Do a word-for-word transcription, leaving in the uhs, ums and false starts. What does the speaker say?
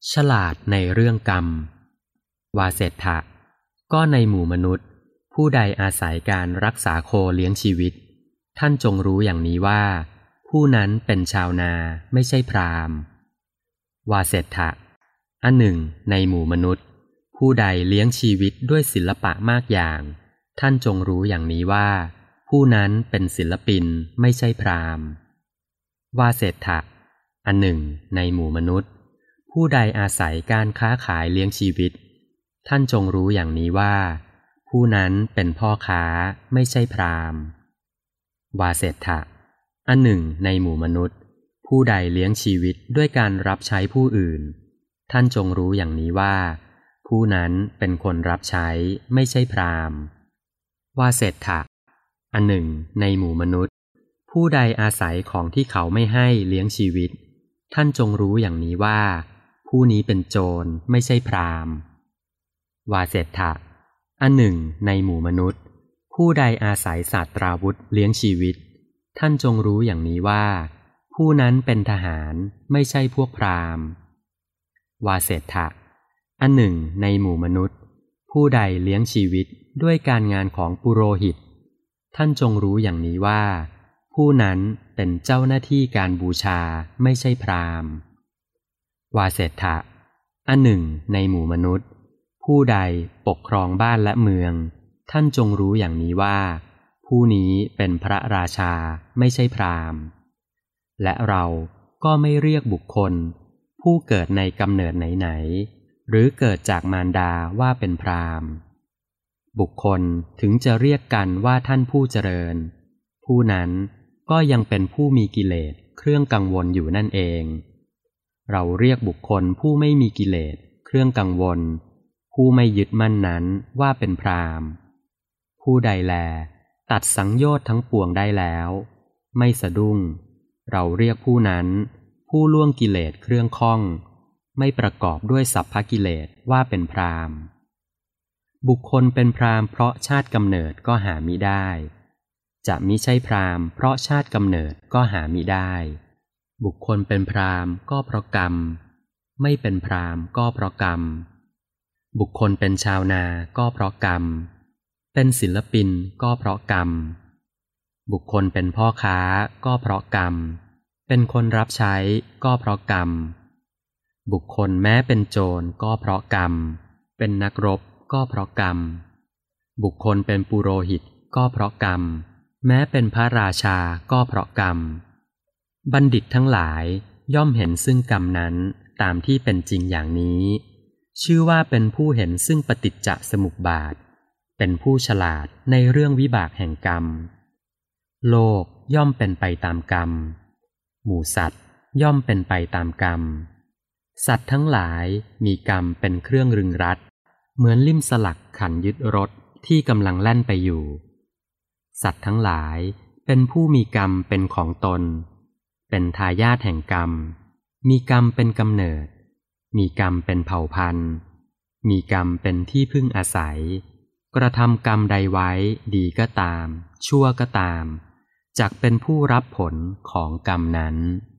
ฉลาดในเรื่องกรรมวาเสทธะก็ในหมู่มนุษย์ผู้ใดอาศัยการรักษาโคเลี้ยงชีวิตท่านจงรู้อย่างนี้ว่าผู้นั้นเป็นชาวนาไม่ใช่พราหมณ์วาเสทธะอันหนึ่งในหมู่มนุษย์ผู้ใดเลี้ยงชีวิตด้วยศิลปะมากอย่างท่านจงรู้อย่างนี้ว่าผู้นั้นเป็นศิลปินไม่ใช่พราหมณ์วาเสทธะอันหนึ่งในหมู่มนุษย์ผู้ใดอาศัยการค้าขายเลี้ยงชีวิตท่านจงรู้อย่างนี้ว่าผู้นั้นเป็นพ่อค้าไม่ใช่พราหมณ์วาเสทธะอันหนึ่งในหมู่มนุษย์ผู้ใดเลี้ยงชีวิตด้วยการรับใช้ผู้อื่นท่านจงรู้อย่างนี้ว่าผู้นั้นเป็นคนรับใช้ไม่ใช่พราหมณ์วาเสทธะอันหนึ่งในหมู่มนุษย์ผู้ใดอาศัยของที่เขาไม่ให้เลี้ยงชีวิตท่านจงรู้อย่างนี้ว่าผู้นี้เป็นโจรไม่ใช่พราหมณ์วาเสทธะอันหนึ่งในหมู่มนุษย์ผู้ใดอาศัยศาสตราวุธเลี้ยงชีวิตท่านจงรู้อย่างนี้ว่าผู้นั้นเป็นทหารไม่ใช่พวกพราหมณ์วาเสทธะอันหนึ่งในหมู่มนุษย์ผู้ใดเลี้ยงชีวิตด้วยการงานของปุโรหิตท่านจงรู้อย่างนี้ว่าผู้นั้นเป็นเจ้าหน้าที่การบูชาไม่ใช่พราหมณ์วาเสทธะอันหนึ่งในหมู่มนุษย์ผู้ใดปกครองบ้านและเมืองท่านจงรู้อย่างนี้ว่าผู้นี้เป็นพระราชาไม่ใช่พราหมณ์และเราก็ไม่เรียกบุคคลผู้เกิดในกำเนิดไหนๆหรือเกิดจากมารดาว่าเป็นพราหมณ์บุคคลถึงจะเรียกกันว่าท่านผู้เจริญผู้นั้นก็ยังเป็นผู้มีกิเลสเครื่องกังวลอยู่นั่นเองเราเรียกบุคคลผู้ไม่มีกิเลสเครื่องกังวลผู้ไม่ยึดมั่นนั้นว่าเป็นพราหมณ์ผู้ใดแลตัดสังโยชน์ทั้งปวงได้แล้วไม่สะดุ้งเราเรียกผู้นั้นผู้ล่วงกิเลสเครื่องข้องไม่ประกอบด้วยสัพพกิเลสว่าเป็นพราหมณ์บุคคลเป็นพราหมณ์เพราะชาติกำเนิดก็หามิได้จะมิใช่พราหมณ์เพราะชาติกำเนิดก็หามิได้บุคคลเป็นพราหมณ์ก็เพราะกรรมไม่เป็นพราหมณ์ก็เพราะกรรมบุคคลเป็นชาวนาก็เพราะกรรมเป็นศิลปินก็เพราะกรรมบุคคลเป็นพ่อค้าก็เพราะกรรมเป็นคนรับใช้ก็เพราะกรรมบุคคลแม้เป็นโจรก็เพราะกรรมเป็นนักรบก็เพราะกรรมบุคคลเป็นปุโรหิตก็เพราะกรรมแม้เป็นพระราชาก็เพราะกรรมบัณฑิตทั้งหลายย่อมเห็นซึ่งกรรมนั้นตามที่เป็นจริงอย่างนี้ชื่อว่าเป็นผู้เห็นซึ่งปฏิจจสมุปบาทเป็นผู้ฉลาดในเรื่องวิบากแห่งกรรมโลกย่อมเป็นไปตามกรรมหมู่สัตว์ย่อมเป็นไปตามกรรมสัตว์ทั้งหลายมีกรรมเป็นเครื่องรึงรัดเหมือนลิ่มสลักขันยึดรถที่กำลังแล่นไปอยู่สัตว์ทั้งหลายเป็นผู้มีกรรมเป็นของตนเป็นทายาทแห่งกรรมมีกรรมเป็นกำเนิดมีกรรมเป็นเผ่าพันธุ์มีกรรมเป็นที่พึ่งอาศัยกระทำกรรมใดไว้ดีก็ตามชั่วก็ตามจักเป็นผู้รับผลของกรรมนั้น